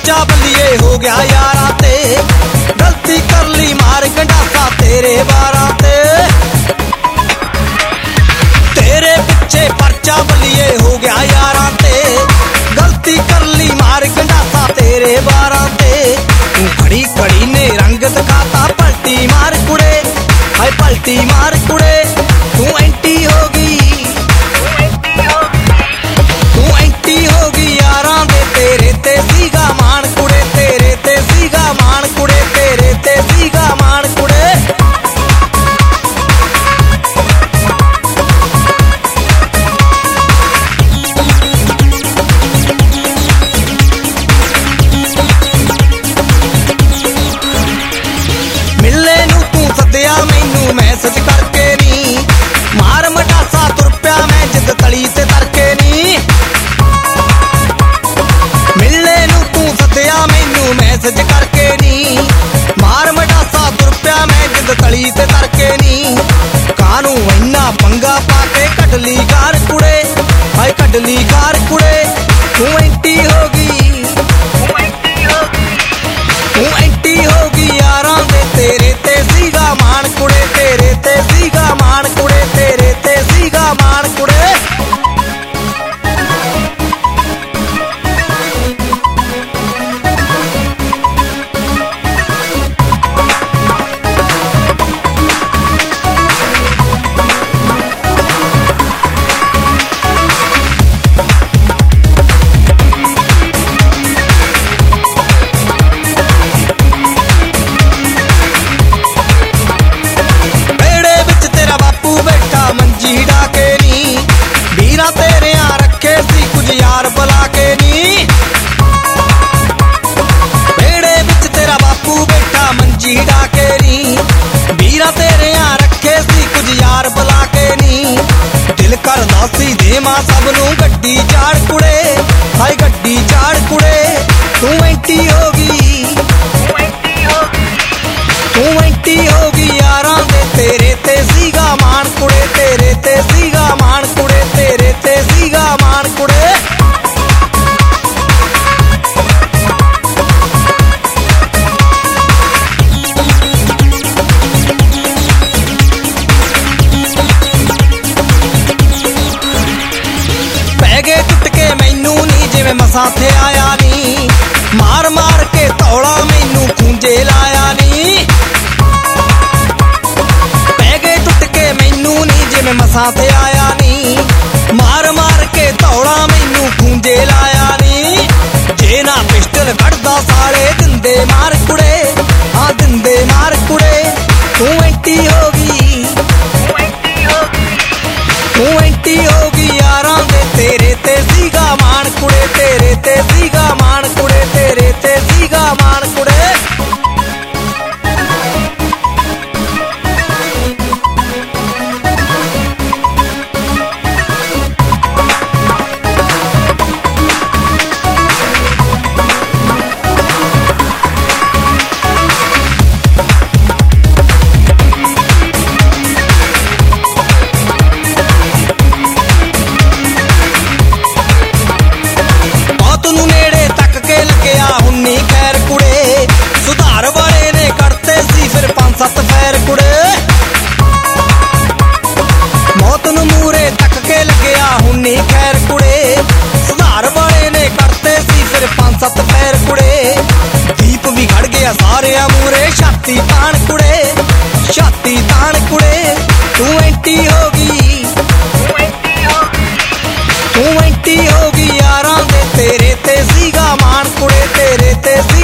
परचा बल्लिए हो गया यारा ते, गलती कर ली मार गंडासा तेरे बारा ते। तेरे पिछे परचा बल्लिए हो गया यारा ते, गलती कर ली मार गंडासा तेरे बारा ते। तू खड़ी खड़ी ने रंग दिखाता पलटी मार कुड़े, हाय पलटी मार कुड़े। तू एंटी होगी, तू एंटी होगी यारां दे तेरे ते सीगा मान कुड़े, तेरे ते सीगा मान कुड़े, तेरे ते सीगा मान कुड़े। मिलने नू तू सद्दिया मैनू मैसेज करके नी, मार मटासा तुर पिया मैं जिद तली ते तरके नी। मिलने नू तू सद्दिया मैनू मैसेज करके नी, मार मटासा तुर पिया मैं जिद तली ते तरके नी। कानू इन्ना पंगा पाके कटली कार कुड़े, हाय कटली कार कुड़े। तू एंटी होगी, तू एंटी होगी यारां दे तेरे ते सीगा मान कुड़े, तेरे ते सीगा मान कुड़े, तेरे ते सीगा मान कुड़े। मंजी डाके नी, वीरा तेरे रखे सी कुछ यार बुला के नी। बेड़े बिच तेरा बापू बैठा मंजी डाके नी, वीरा तेरे रखे सी कुछ यार बुला के नी। दिल करदा सी देवां सब नूं गड्डी चाड़ कुड़े, हाय गड्डी चाड़ कुड़े। तू एंटी होगी, तू एंटी होगी यारां दे तेरे ते सीगा मान कुड़े, तेरे ते सीगा मान कुड़े, तेरे ते सीगा मान कुड़े। पै गए टुट के मैनू नी जिवें मसां थे आया नी, मार मार के तौला मैनू खूंजे लाया नी। मैनू नी जिवें मसां ते आया नी, मार मार के तौड़ा मैनू खूंजे लाया नी। जे ना पिस्टल कढ़दा साले दिंदे मार कुड़े, हाँ दिंदे मार कुड़े। तू एंटी होगी, तू एंटी होगी यारां दे तेरे ते सीगा मान कुड़े, तेरे ते सीगा मान कुड़े, तेरे ते सीगा मान कुड़े। सुधार वाले ने करते सी फिर 5-7 फैर कुड़े, मौत नू मूरे तक के लगया हुन्नी खैर कुड़े। सुधार वाले ने करते सी फिर 5-7 फैर कुड़े। दीप भी खड़ गया सारे मूरे छाती तान कुड़े, छाती तान कुड़े। तू एंटी होगी, तू एंटी होगी यारां दे तेरे ते सीगा मान कुड़े, तेरे ते